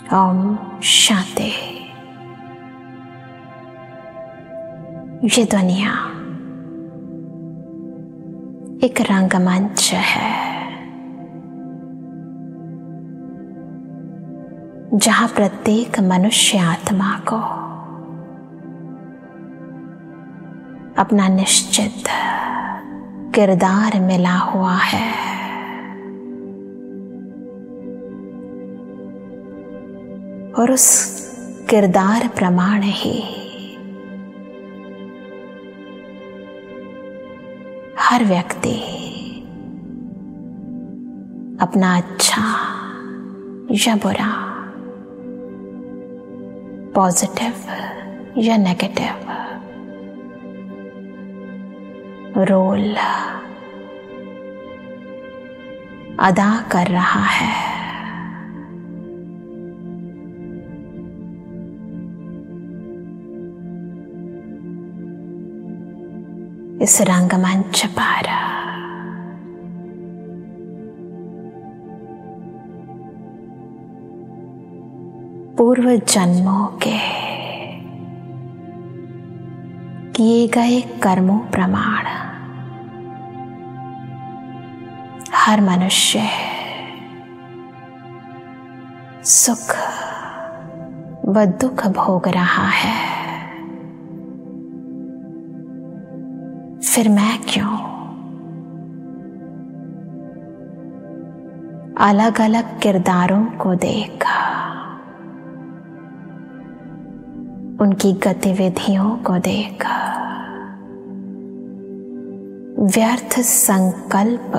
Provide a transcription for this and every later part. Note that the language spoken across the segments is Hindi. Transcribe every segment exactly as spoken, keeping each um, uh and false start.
ओम शांति। ये दुनिया एक रंगमंच है जहां प्रत्येक मनुष्य आत्मा को अपना निश्चित किरदार मिला हुआ है। और उस किरदार प्रमाण ही हर व्यक्ति अपना अच्छा या बुरा, पॉजिटिव या नेगेटिव रोल अदा कर रहा है। इस रंगमंच पर पूर्व जन्मों के किए गए कर्मों प्रमाण हर मनुष्य सुख व दुख भोग रहा है। फिर मैं क्यों अलग अलग किरदारों को देखा, उनकी गतिविधियों को देखा, व्यर्थ संकल्प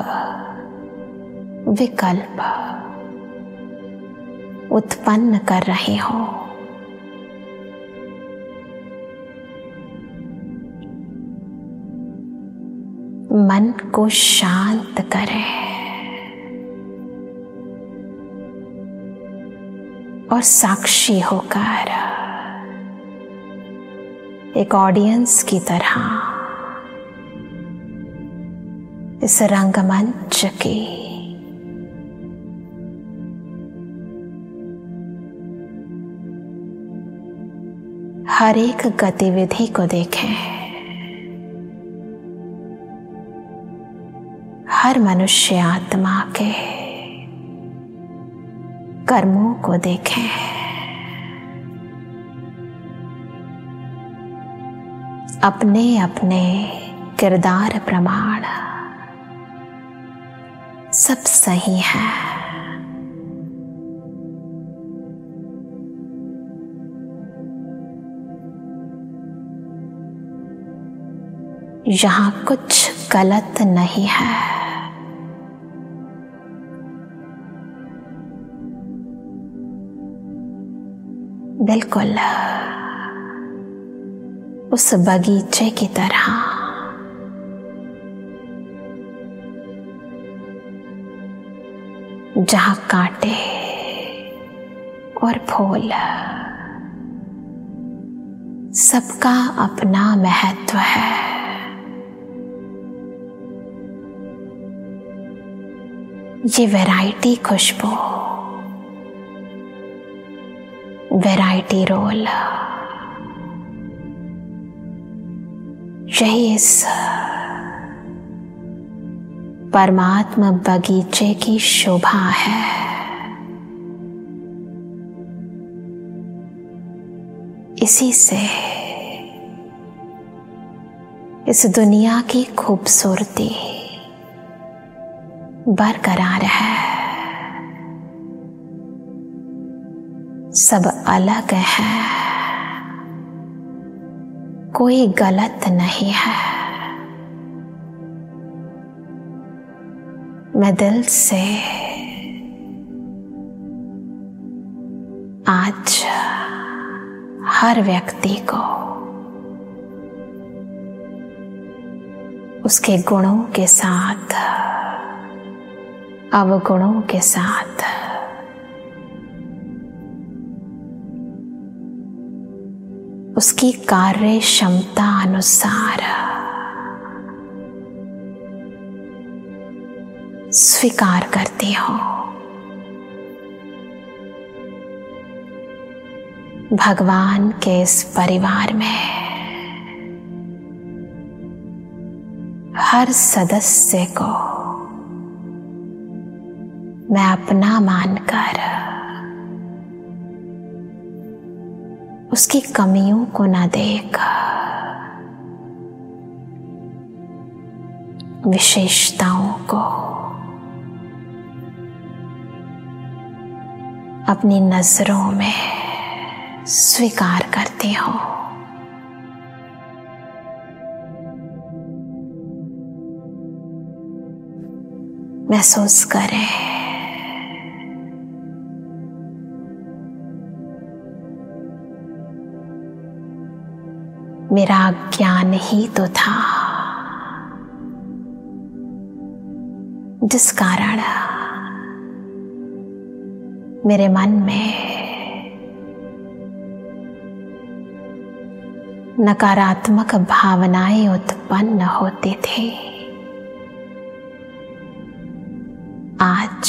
विकल्प उत्पन्न कर रही हूं। मन को शांत करें और साक्षी होकर एक ऑडियंस की तरह इस रंगमंच की हर एक गतिविधि को देखें। हर मनुष्य आत्मा के कर्मों को देखें। अपने अपने किरदार प्रमाण सब सही है। यहां कुछ गलत नहीं है। बिल्कुल उस बगीचे की तरह जहां कांटे और फूल सबका अपना महत्व है। ये वैरायटी खुशबू, वैरायटी रोल, यही इस परमात्मा बगीचे की शोभा है। इसी से इस दुनिया की खूबसूरती बरकरार है। सब अलग है, कोई गलत नहीं है। मैं दिल से आज हर व्यक्ति को उसके गुणों के साथ, अवगुणों के साथ उसकी कार्य क्षमता अनुसार स्वीकार करती हूं। भगवान के इस परिवार में हर सदस्य को मैं अपना मानकर उसकी कमियों को न देख विशेषताओं को अपनी नजरों में स्वीकार करती हूँ। महसूस करें मेरा ज्ञान ही तो था जिस कारण मेरे मन में नकारात्मक भावनाएं उत्पन्न होती थी। आज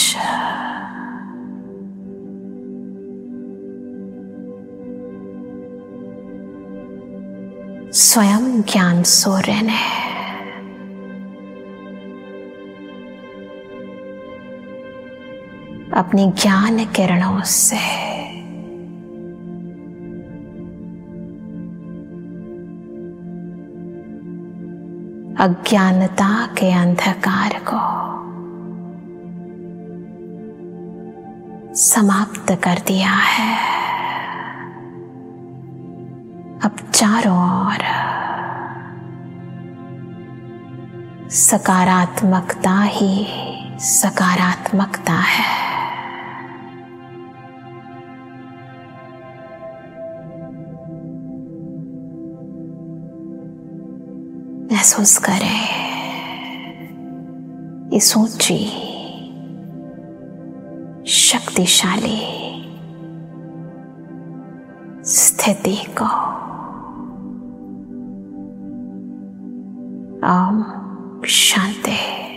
स्वयं ज्ञान सूर्य ने अपनी ज्ञान किरणों से अज्ञानता के अंधकार को समाप्त कर दिया है। अब चारों ओर सकारात्मकता ही सकारात्मकता है। महसूस करें इस ऊंची शक्तिशाली स्थिति को। ओम शांति।